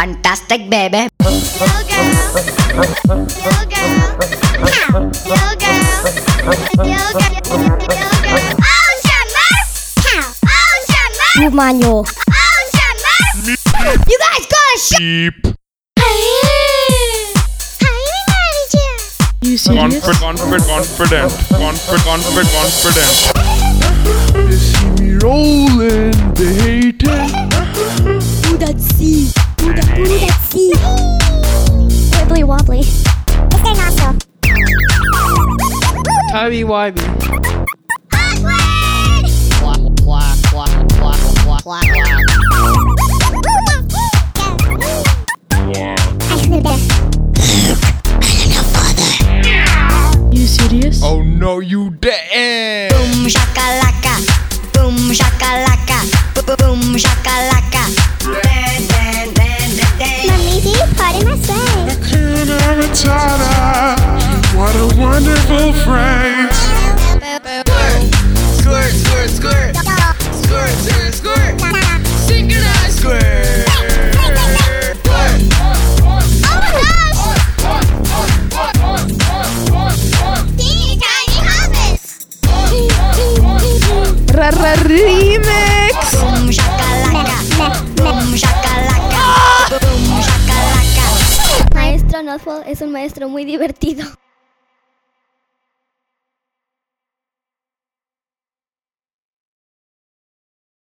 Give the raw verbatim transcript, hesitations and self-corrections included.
fantastic, baby. Yo girl, yo girl, yo girl, yo girl. Oh Jammer, oh Jammer, Humanyo. oh Jammer. You guys gotta shut Beep. You serious? Confident, confident, confident, confident, confident. They see me rolling, they hate it. Ooh, that C. Ooh, that, ooh, that C. Wibbly wobbly. Mister Nostril. Timey wimey. You serious? Oh no, you didn't. boom shakalaka, boom shakalaka, boom shakalaka. Dan, dan, dan, dan, dan. Mommy, do you pardon my sway? What a wonderful phrase. Squirt, squirt, squirt, squirt, squirt, squirt, synchronized squirt. Oh my gosh! Teeny tiny hobbits! Rara remix. Boom shakalaka, boom shakalaka, boom shakalaka. Maestro Noswell es un maestro muy divertido.